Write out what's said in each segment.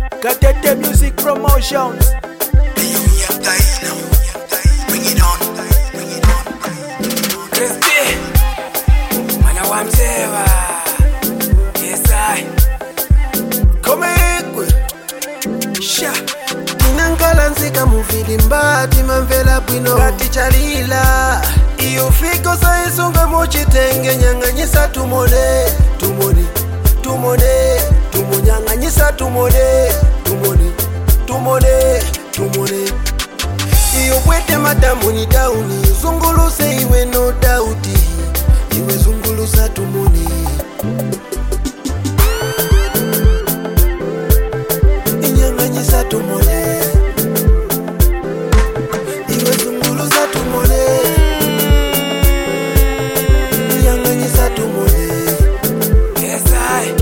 Gatete Music Promotions. Bring it on. Christy, mana wamtewa. Yes, I. Come Sha tinangalanzika mufilimba timamvela bwino gatichalila iyo fiko saisunga muchitenge nyang'anyisa tumone nyang'anyisa tumone iyo bwete madamu ni dauni zunguluse iwe no dauti iwe zungulusa tumone inyang'anyisa tumone iwe zungulusa tumone inyang'anyisa tumone. Yes, I.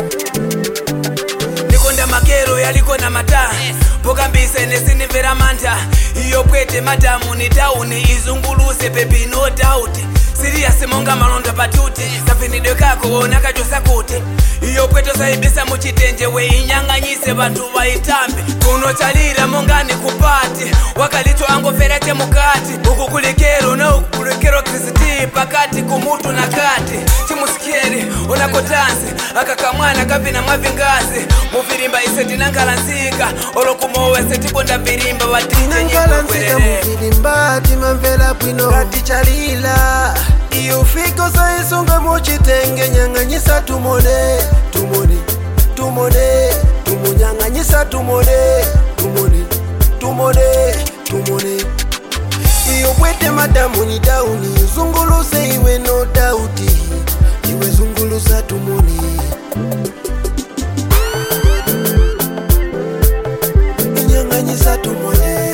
Nikonda makero yaliko na mata Poka mbise nesinimvera manta Iyo pwete madamu ni dauni izunguluse baby no doubt Serious monga malonda patuti Safinidwe kako nakajosa kuti Iyo pweto saibisa muchitenje we inyang'anyise bantu waitambe Kuno chalira mongani kupati Wakalito ango ferete mukati Ukukulikero na ukukulikero Kristi pakati kumutu na kati Chimusikieri unakotansi Akakamwana kapina mavingazi Mufirimba iseti nangalanzika Olokumowe seti bonda virimba Watite nangalanzika mufirimba timamvela bwino gatichalila iyo fiko saisunga muchitenge nyang'anyisa tumone nyang'anyisa tumone iyo bwete madamu ni dauni zunguluse iwe no dauti iwe zungulusa tumone inyang'anyisa tumone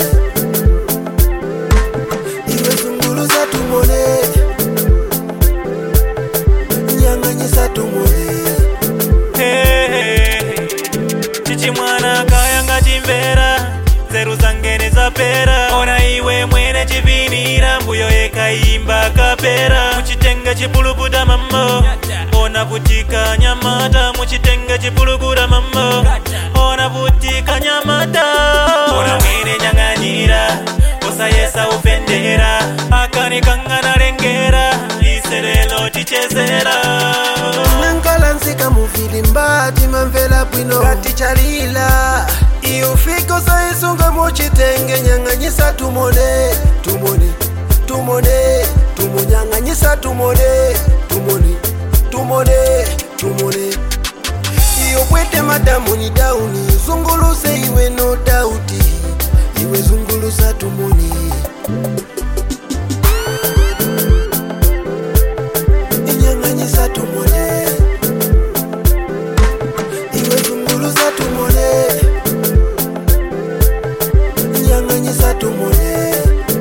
iwe zungulusa tumone inyang'anyisa tumone. Chichi mwana kayanga chimvera Zeru zangene zapera Ona iwe mwene chivinira Mbuyo ekaimba kapera Muchitenge chipuluguda mambo Ona vutika nyamata Muchitenge chipuluguda mambo Ona vutika nyamata Ona mwene nyang'anyira Kosa yesa ufendera Akani kangana lengera Iselelo tichezera nangalanzika mufilimba timamvela bwino gatichalila iyo fiko saisunga muchitenge nyang'anyisa tumone nyang'anyisa tumone iyo bwete madamu ni dauni zunguluse iwe no dauti iwe zungulusa tumone inyang'anyisa tumone iwe zungulusa tumone inyang'anyisa tumone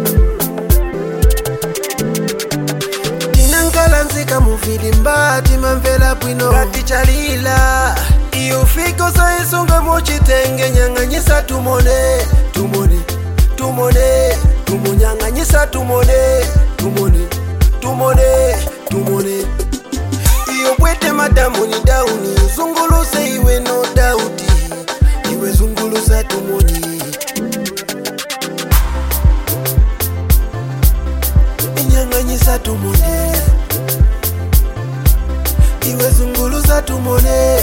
tinangalanzika mufilimba timamvela bwino gatichalila iyo fiko saisunga muchitenge nyang'anyisa tumone nyang'anyisa tumone iyo bwete madamu ni dauni zunguluse iwe no dauti iwe zungulusa tumone inyang'anyisa tumone iwe zungulusa tumone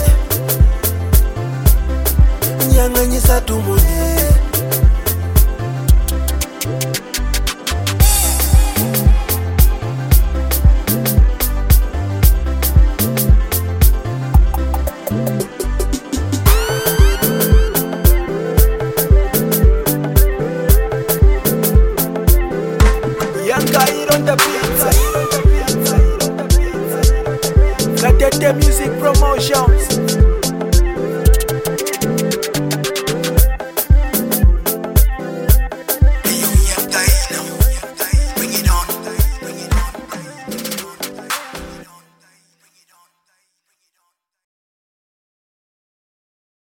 inyang'anyisa tumone. On the beat. Gatete Music Promotions.